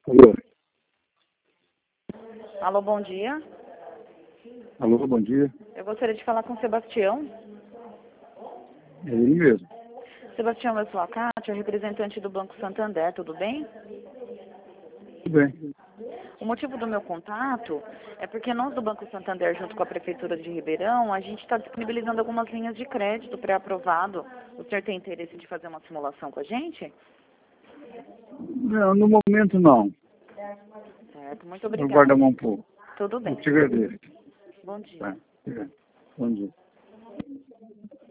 Alô? Alô, bom dia. Alô, bom dia. Eu gostaria de falar com o Sebastião. É ele mesmo. Sebastião, eu sou a Kátia, representante do Banco Santander, tudo bem? Tudo bem. O motivo do meu contato é porque nós do Banco Santander, junto com a Prefeitura de Ribeirão, a gente está disponibilizando algumas linhas de crédito pré-aprovado. O senhor tem interesse de fazer uma simulação com a gente? Não, no momento não. Certo, muito obrigada. Aguarda um pouco. Tudo Eu bem. te agradeço. Bom dia. Tá. Obrigado. Bom dia.